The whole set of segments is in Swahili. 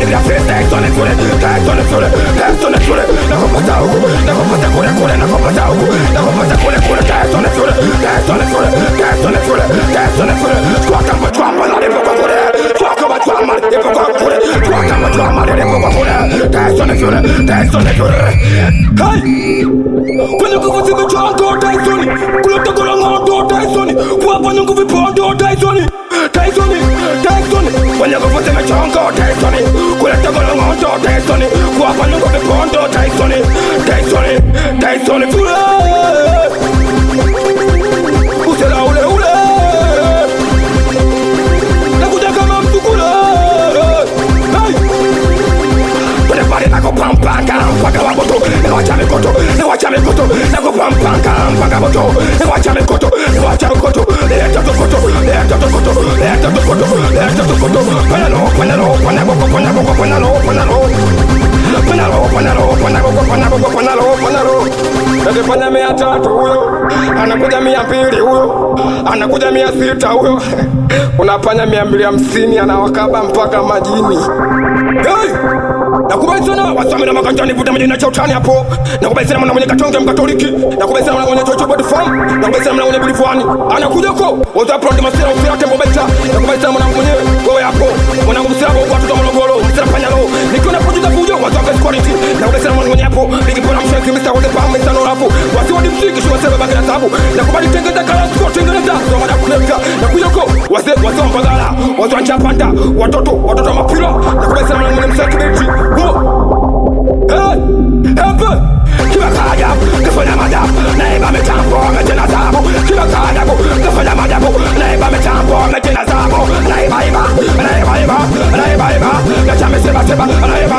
give me a face, text on it, text on it, text on it, nakupata huku, nakupata kule kule, nakupata huku, nakupata kule kule, text on it, text on it, text on it, text on it, squawk on my drum, and I didn't go for it, squawk on my drum, and I didn't go for it, squawk on my drum, and I didn't go for it, text on it, text on it, hey, when you go for the drum, go text on it, pull up the gun, go text on it, go up on the movie, go text on it, text on it, text on it, when you go for the drum, go text on it, pull up the gun, go text on it, go up on the movie, go text on it, text on it, text on it, pull up, who's that, ule, nakuja kama mtukula, hey, pale pale nako pampanga, mpaka waboto, nawacha mikoto, nako pampanga, mpaka waboto, nawacha mikoto, leta tukoto, panalo, Nakifanya 300 huyo, anakuja 200 huyo, anakuja 600 huyo, unafanya 250 anawakaba mpaka majini. Hey! Nakubali sana wasame na makajani vuta majina cha utani hapo. Nakubali sana mwenye katonge mkatoliki, nakubali sana mwenye chocho body farm, nakubali sana mwenye bilifani. Anakuja ko, waza pro demonstration ufira tembo beta. Nakubali sana mwenye wewe hapo. Mwanangu msirabo kwa tuta Morogoro, msirafanya lo. Nikiona producer fujo waza best quality. Nakubali sana mwenye hapo, big pona mshaki Mr. Wode Pam Mr. Norapo. Wasi wadi msiki shwa sema bagala tabu. Nakubali tengeza kala score tengeza so mada kuleka. Nakuja ko, wase mbagala, watu anchapanda, watoto mapira. Nakubali sana mwenye msaki beti. Hey, help! Kiba kaya, kafanya madabu, naiba mitambo, metena zabu. Kiba kaya, kafanya madabu, naiba mitambo, metena zabu. Naiba, nachame seba, naiba,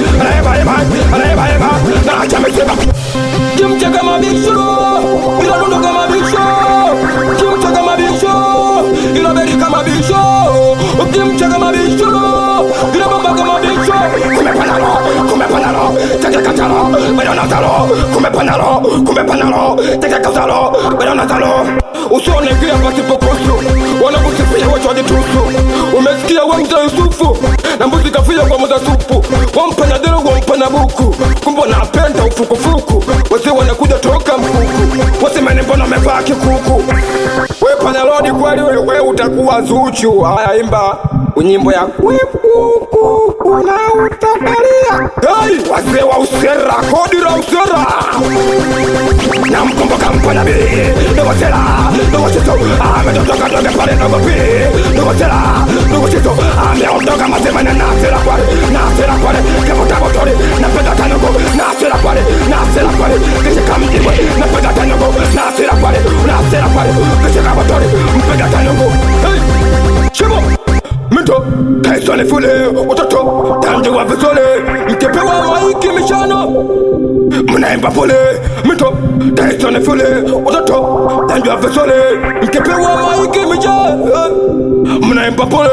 nachame seba. Kimche kama bisho, ila dundo kama bisho. Kimche kama bisho, ila beri kama bisho. Kimche kama bisho, ila bamba kama bisho. Kumepanalo, teke katalo, bayonatalo. Kumepanalo, teke katalo, bayonatalo. Usone kia pasipo kusu, wanakusifia wacho aditusu. Umesikia wa mza Yusufu, na mbuzi kafia kwa mza supu. Wampana dero, wampana buku, kumbo napenda ufukufuku. Wase wanakuja toka mkuku, wase menembona mevaa kikuku. We panalodi kweli we utakuwa Zuchu. Haya imba unyimbo ya kwipuku unautabalia. Hey, wase wa usera, kodi la usera. Na mkumboka mpana bili, nugo chito, ametoka doge pale nugo pili. Nugo chito, ameondoka mazemane nasera kwale. Kemuta motori, napenda tanugo, nasera kwale. Kishika mjibwe, napenda tanugo, nasera kwale. Kishika motori, mpenda tanugo. Hey, Chibo! Mito, kaisone fule, utoto, tanji wa visole. Mkepewa maiki mishano, mnaimba pole. Mito, kaisone fule, utoto, tanji wa visole. Mkepewa maiki mishano, mnaimba pole.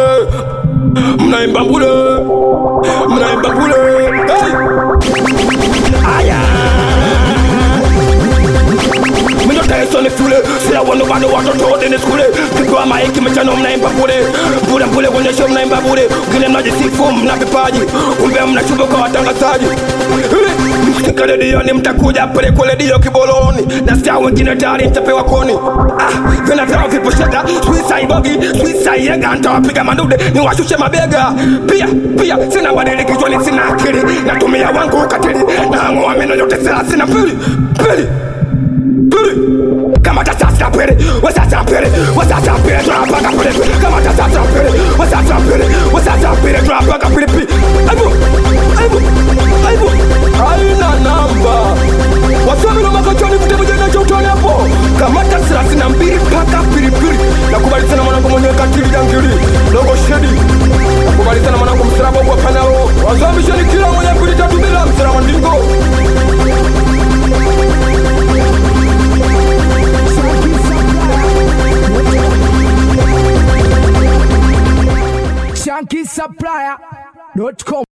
Hey! Aya! Kaisone fule, sila wano watoto dene skule. Kipewa maiki mchano mnaimba bure. Bure kwenye show mnaimba bure. Ugine mnajisifu mna vipaji, kumbe mnachubo kwa watangazaji. Msikika redioni mtakuja pale kwa redio Kiboloni. Na star wengine tayari nitapewa koni. Vina vyao vipo shaka, suicide bogi, suicide yega. Nitawapiga mandude, niwashushe mabega. Pia, sina wadili kichwani, sina akili. Natumia wangu ukatili, na ngua meno yote sila sina pili. Kama tasasa pere, wasasa pere, drapaka pere. Kama tasasa pere, wasasa pere, drapaka pere. Aibu, haina namba. Wasami na makachoni kutemu jena chautani hapo. Kama tasasa sina mbili paka piri. Nakubali sana mwanangu mwenye katili jangili, logo shedi. Nakubali sana mwanangu msirabo kwa panalo. Wasami sheni kila mwenye pili tatu bila msirabo ndingo. ShankySupplier.com